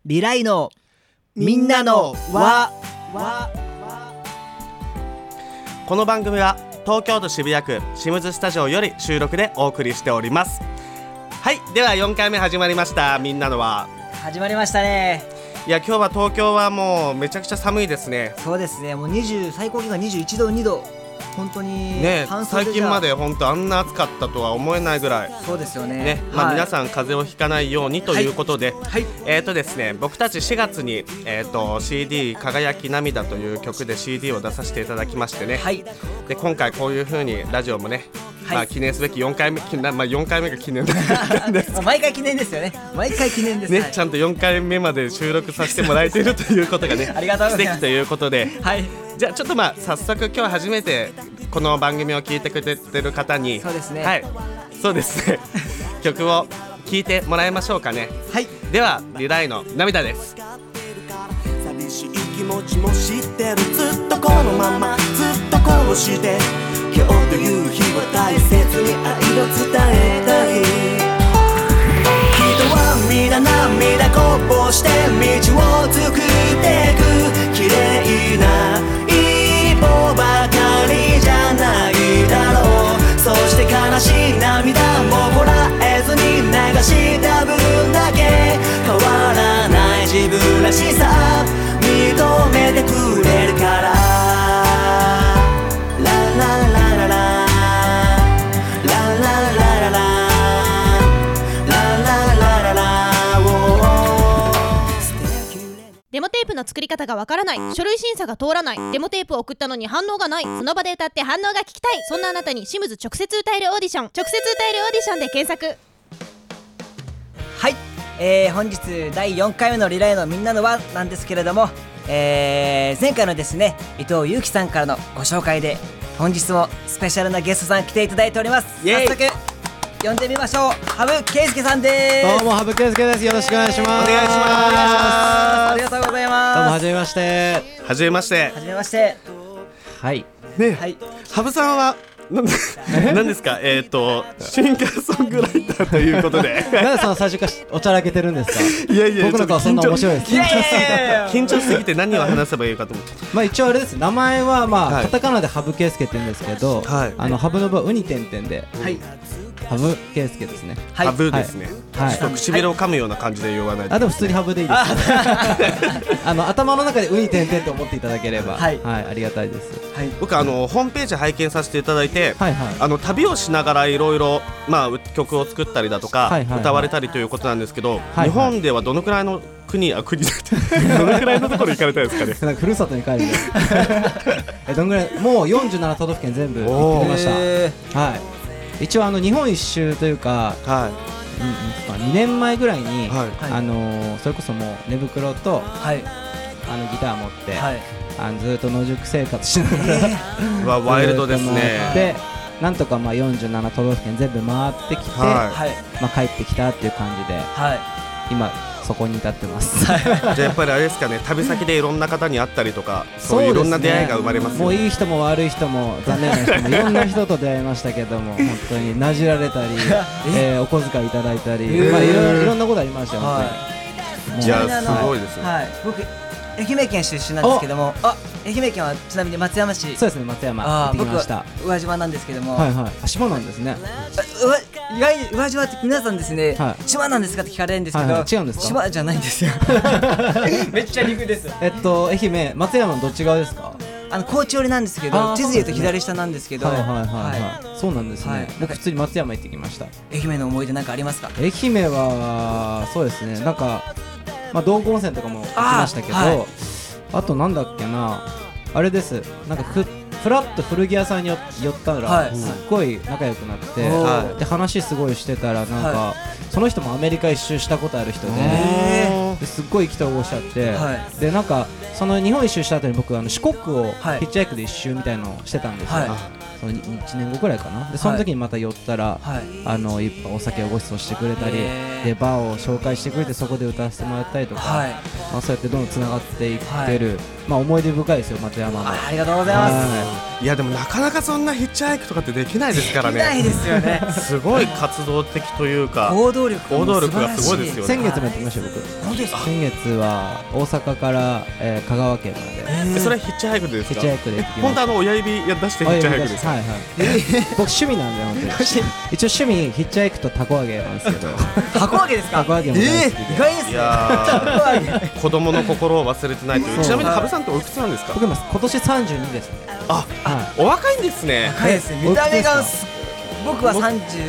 リライのみんなの輪。 この番組は東京都渋谷区シムズスタジオより収録でお送りしております。はい、では4回目始まりました。みんなの輪始まりましたね。 いや、今日は東京はもうめちゃくちゃ寒いですね。 そうですね、もう最高気温が21度2度、本当にね、 半袖じゃ最近まで本当あんな暑かったとは思えないぐらい。 そうですよね。 まあ、皆さん風邪をひかないようにということで、ですね、僕たち4月に、CD 輝き涙という曲で CD を出させていただきましてね、で今回こういう風にラジオもね、まあ、記念すべき4回目、4回目が記念なんです毎回記念ですよね。毎回記念ですね、ちゃんと4回目まで収録させてもらえているということがねありがとうございます。 奇跡ということで、じゃあちょっと早速今日初めてこの番組を聞いてくれてる方に、 そうですね、 そうですね曲を聴いてもらいましょうかね。ではリライの涙です。 寂しい気持ちも知ってる、ずっとこのままずっとこうして、今日という日は大切に愛を伝えたい。人は皆涙こぼして道を作ってく、綺麗な一歩ばかりじゃないだろう。そして悲しい涙もこらえずに流した分だけ変わらない自分らしさ認めてくれるから。 デモテープの作り方がわからない、書類審査が通らない、デモテープを送ったのに反応がない、その場で歌って反応が聞きたい、そんなあなたにシムズ直接歌えるオーディション、直接歌えるオーディションで検索。 本日第4回目のリライのみんなの輪なんですけれども、前回のですね、伊藤祐樹さんからのご紹介で本日もスペシャルなゲストさん来ていただいております。早速呼んでみましょう。羽生圭介さんです。 どうも羽生圭介です。よろしくお願いします。 お願いします。 ありがとうございます。 どうもはじめまして。 はじめまして。 はじめまして。 はいね、羽生さんは何ですか、シンガーソングライターということでなんでその最初からおちゃらけてるんですか。 いやいや、 僕の顔そんな面白いです。 緊張しすぎて何を話せばいいかと思って。 まあ一応あれです。名前はカタカナで羽生圭介って言うんですけど、羽生の分ウニ点々で羽生圭介ですね。 羽生ですね。ちょっと唇を噛むような感じで言わないと。 でも普通に羽生でいいです。頭の中でウニ点々と思っていただければありがたいです。 僕ホームページ拝見させていただいて、旅をしながらいろいろ曲を作ったりだとか歌われたりということなんですけど、日本ではどのくらいの国どのくらいのところ行かれたんですかね。 なんかふるさとに帰るんでどのくらい、もう47都道府県全部行ってきました。一応日本一周というか、2年前ぐらいに、それこそもう寝袋と、ギター持って、ずっと野宿生活しながらワイルドですね。 でなんとか47都道府県全部回ってきて、帰ってきたっていう感じで、今そこに至ってますじゃあやっぱりあれですかね、旅先でいろんな方に会ったりとか、そういういろんな出会いが生まれますよね。 もういい人も悪い人も残念な人もいろんな人と出会いましたけども本当になじられたり、お小遣いいただいたり、いろんなことありましたよ。本当に。 じゃあすごいですね。 僕愛媛県出身なんですけども、愛媛県はちなみに松山市。 そうですね、松山行ってきました。 僕は宇和島なんですけども。 島なんですね。 意外に宇和島って皆さんですね、島なんですかって聞かれるんですけど、 違うんですか。 島じゃないんですよめっちゃ陸です。 愛媛松山のどっち側ですか。 高知寄りなんですけど、地図で言うと左下なんですけど。 そうなんですね。僕普通に松山行ってきました。 愛媛の思い出なんかありますか。 愛媛はそうですね、なんか道後温泉とかも行きましたけど、あとなんだっけな、あれです。なんかフラッと古着屋さんに寄ったらすっごい仲良くなって、で話すごいしてたらなんかその人もアメリカ一周したことある人ですっごい意気投合しちゃって、でなんかその日本一周した後に僕四国をヒッチハイクで一周みたいのをしてたんですよ。その1年後くらいかな。でその時にまた寄ったらいっぱいお酒をご馳走してくれたりでバーを紹介してくれて、そこで歌わせてもらったりとか、そうやってどんどんつながっていってる、思い出深いですよ松山も。 ありがとうございます。 いやでもなかなかそんなヒッチハイクとかってできないですからね。 できないですよね。 すごい活動的というか行動力がすごいですよね。 先月もやってきましたよ僕。 本当ですか。 先月は大阪から、香川県までそれはヒッチハイクでですか。 ヒッチハイクで行ってきました。 本当親指出してヒッチハイクですか。 はいはい僕趣味なんで本当に一応趣味ヒッチハイクとタコ揚げなんですけどたこ揚げですか。 たこ揚げも大好きで意外ですね。 いやー子供の心を忘れてないという。ちなみに羽生さんっておいくつなんですか。 僕今年32ですね。 あ、 はいお若いんですね。 若いですね。見た目が僕は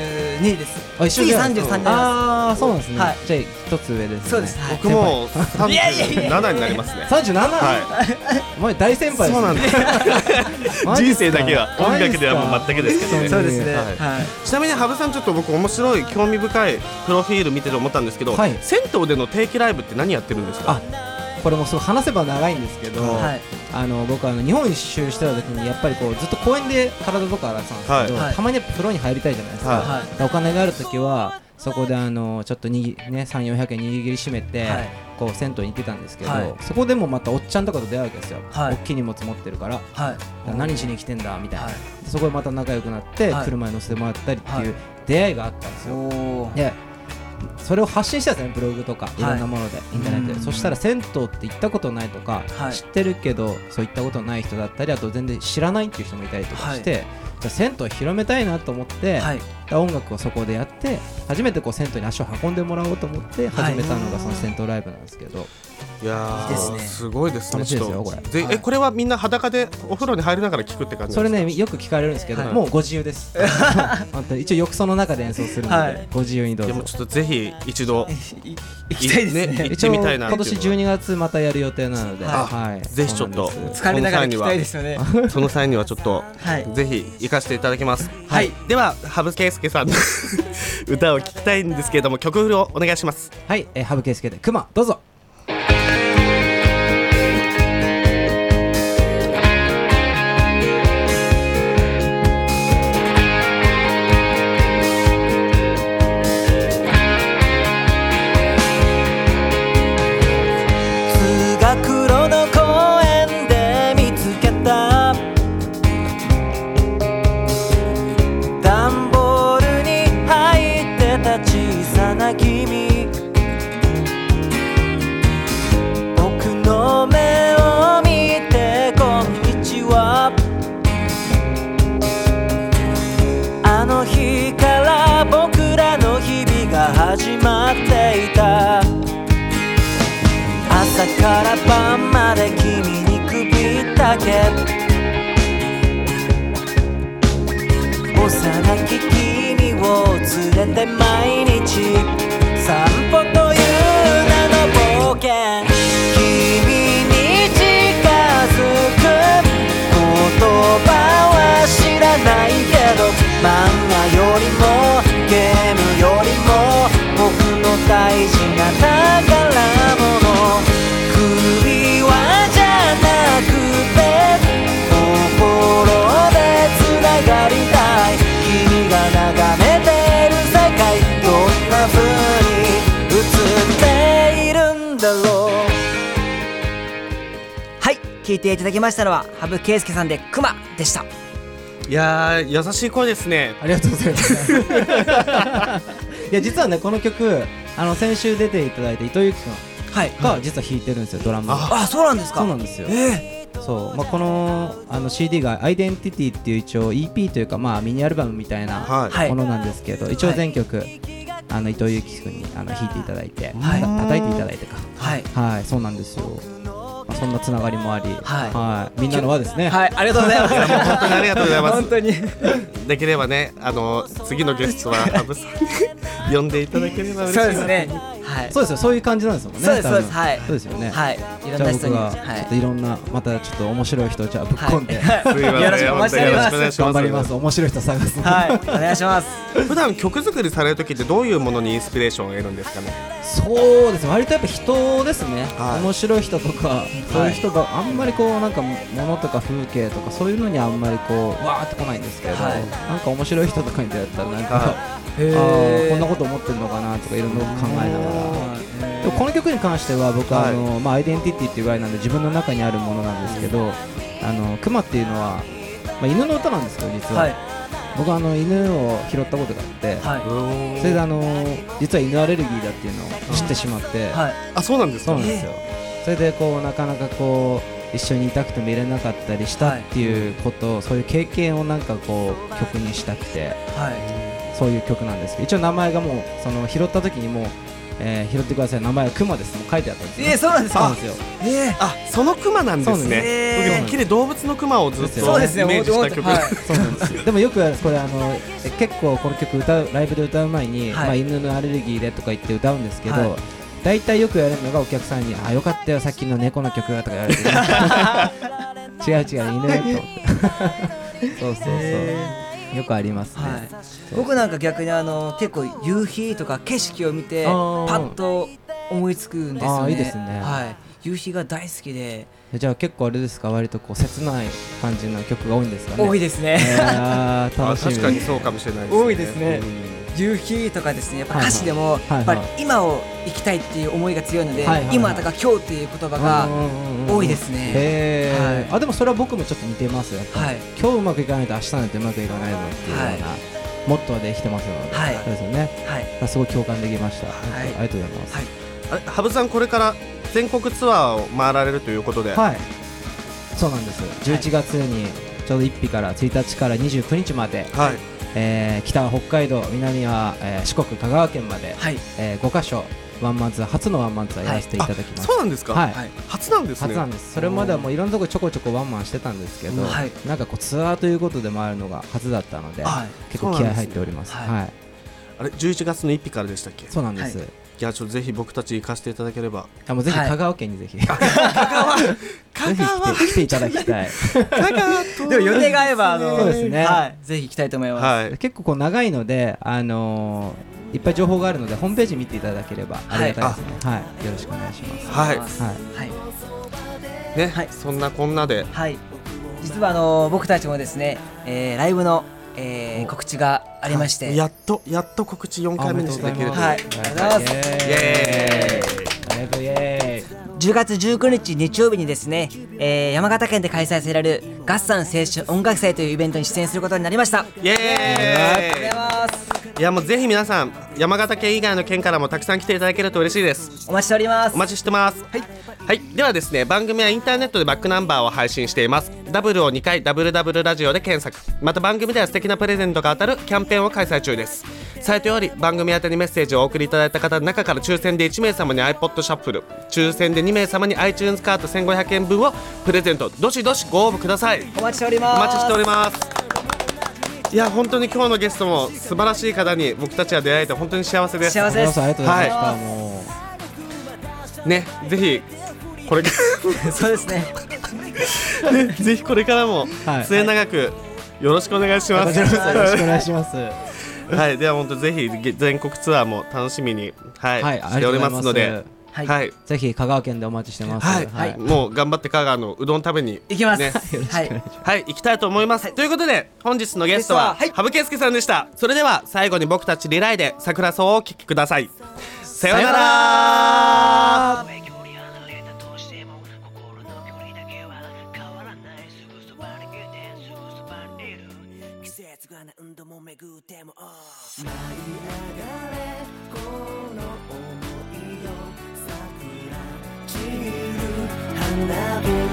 32です。次33になります。 ああそうなんですね。 はいじゃあ一つ上ですね。 そうです。 僕も37になりますね。 37。 はお前大先輩ですね。 そうなんです人生だけは音楽ではもう全くですけどね。 そうですね。 はい。ちなみに羽生さんちょっと僕面白い興味深いプロフィール見てて思ったんですけど、 はい銭湯での定期ライブって何やってるんですか。 これもすごい話せば長いんですけど、 はい僕は日本一周してた時にやっぱりこうずっと公園で体とか洗ってたんですけど、 はいたまにやっぱ風呂に入りたいじゃないですか、 はいだからお金がある時はそこでちょっと3、400円握りしめて、 はいこう銭湯に行ってたんですけど、 はいそこでもまたおっちゃんとかと出会うわけですよ、 はい大きい荷物持ってるからはい何しに来てんだみたいな、 はいそこでまた仲良くなって、 はい車に乗せてもらったりってはいいう出会いがあったんですよ、 おーでそれを発信したんですね、ブログとかいろんなもので、インターネットで。そしたら銭湯って行ったことないとか、 はい知ってるけどそういったことない人だったり、あと全然知らないっていう人もいたりとかして、じゃあ銭湯を広めたいなと思って、 はい音楽をそこでやって初めてこう銭湯に足を運んでもらおうと思って始めたのがその銭湯ライブなんですけど、 いやいいですねすごいですね。 楽しいですよちょっとこれこれはみんな裸でお風呂に入りながら聞くって感じそれなんですか。 ねよく聞かれるんですけど、 はいもうご自由です本当に一応浴槽の中で演奏するので、 はいご自由にどうぞ。 でもちょっとぜひ一度行きたいですね。 行ってみたいなって今年いうのは 12月またやる予定なので、はいぜひちょっとそうなんです疲れながら聞きたいですよね。 その際にはちょっとはいぜひ行かせていただきます。 はいでは羽生圭介さんの歌を聞きたいんですけれども、曲フルをお願いします。 はい、羽生圭介でクマどうぞ。 通学路の公園で見つけた段ボールに入ってた小さな君、僕の目を見てこんにちは。あの日から僕らの日々が始まっていた。朝から晩まで君に首だけ、幼き君を連れて毎日散歩という名の冒険、君に近づく言葉は知らないけど、漫画よりもゲームよりも僕の大事な宝物、首輪じゃなくて心で繋がりたい。君が眺めてる世界どんな風に映っているんだろう。 はい聞いていただきましたのは羽生圭介さんでクマでした。 いやー優しい声ですね。 ありがとうございますいや実はねこの曲先週出ていただいた伊藤由紀君はいが実は弾いてるんですよ、ドラムを。 あそうなんですか。 そうなんですよ。 えそうこのCD がアイデンティティっていう一応 EP というかミニアルバムみたいなはいはいものなんですけど、一応全曲伊藤由紀君に弾いていただいて、 はい叩いていただいてか、 はいはいそうなんですよ。そんなつながりもあり、 はいみんなの輪ですね。 はいありがとうございます。 本当にありがとうございます。 本当にできればね次のゲストは羽生さんに呼んでいただければ嬉しいな。 そうですね。はいそうですよ、そういう感じなんですもんね。 そうです多分そうですはいそうですよね。 はいいろんじゃあな人に僕がちょっといろんなまたちょっと面白い人をじゃあぶっ込んで、 はいすいませんよろしくお待ちしております。 よろしくお願いし頑張ります。面白い人探す。 はいお願いします。 普段曲作りされる時ってどういうものにインスピレーションを得るんですかね。 そうですね、割とやっぱ人ですね、 はい面白い人とか、そういう人があんまりこうなんか物とか風景とかそういうのにあんまりこうわーってこないんですけれど、 はいなんか面白い人とかに出会ったらなんか、 はこんなこと思ってるのかなとかいろんなこと考えながら、でもこの曲に関しては僕はアイデンティティっていうぐらいなんで自分の中にあるものなんですけど、クマっていうのは犬の歌なんですけど実は、はい、僕は犬を拾ったことがあって、はい、それで実は犬アレルギーだっていうのを知ってしまって、はい、 あ、そうなんですか。 そうなんですよ。それでこうなかなかこう一緒にいたくても入れなかったりしたっていうこと、はい、そういう経験をなんかこう曲にしたくて、はい、そういう曲なんですけど、一応名前がもうその拾った時にもう拾ってください、名前はクマですも書いてあったんですよ。 そうなんですか。 そうなんですよ。 あ、そのクマなんですね。僕てっきり動物のクマをずっとイメージした曲。 そうなんですよ。でもよくこれ結構この曲ライブで歌う前に、犬のアレルギーでとか言って歌うんですけど、大体よく言われるのがお客さんによかったよさっきの猫の曲とか言われて違う犬とそうよくありますね。 僕なんか逆に結構夕日とか景色を見てパッと思いつくんですよね。 いいですね。 夕日が大好きで。 じゃあ結構あれですか、割とこう切ない感じの曲が多いんですかね。 多いですね。 楽しみ。 確かにそうかもしれないですね。 多いですね。夕日とかですね、やっぱ歌詞でもやっぱり今を生きたいっていう思いが強いので、今とか今日っていう言葉が多いですね。 でもそれは僕もちょっと似てますよ。今日うまくいかないと明日なんてうまくいかないぞっていうようなモットーで生きてますので、そうですよね。すごい共感できました。ありがとうございます。 羽生さん、これから全国ツアーを回られるということで。 そうなんです。11月にちょうど1日から1日から29日まで、北は北海道、南は四国、香川県まで5カ所ワンマンツアー、初のワンマンツアーやらせていただきます。 そうなんですか。初なんですね。 初なんです。それまではもういろんなところちょこちょこワンマンしてたんですけど、なんかこうツアーということで回るのが初だったので結構気合入っております。 あれ11月の1日からでしたっけ。 そうなんです。 いや、ちょっとぜひ僕たち行かせていただければ。 もうぜひ香川県にぜひぜひ来ていただきたい。 でも予定が合えばそうですね、ぜひ行きたいと思います。 結構こう長いのでいっぱい情報があるのでホームページ見ていただければありがたいですね。よろしくお願いします。 ね、そんなこんなで実は僕たちもですねライブの告知がありまして、 やっと告知4回目にしてできるという。 ありがとうございます。10月19日日曜日にですね、山形県で開催される合算青春音楽祭というイベントに出演することになりました。 イエーイ。ありがとうございます。いや、もうぜひ皆さん山形県以外の県からもたくさん来ていただけると嬉しいです。 お待ちしております。 お待ちしてます。ではですね、番組はインターネットでバックナンバーを配信しています。ダブルを2回ダブルダブルラジオで検索。また番組では素敵なプレゼントが当たるキャンペーンを開催中です。サイトより番組宛てにメッセージをお送りいただいた方の中から抽選で1名様に iPod シャッフル、抽選で2名様に iTunes カード1500円分をプレゼント。どしどしご応募ください。 お待ちしております。 お待ちしております。いや、本当に今日のゲストも素晴らしい方に僕たちは出会えて本当に幸せです。 幸せです。 ありがとうございました。もうね、ぜひこれそうですね。 ぜひこれからも末永くよろしくお願いします。 よろしくお願いします。 では本当ぜひ全国ツアーも楽しみにしておりますので。 ぜひ香川県でお待ちしてます。 もう頑張って香川のうどん食べに行きます。 行きたいと思います。ということで本日のゲストは羽生圭介さんでした。それでは最後に僕たちリライで桜草をお聴きください。さようなら。季節が何度も巡っても舞い上がれこの想いよ桜散る花火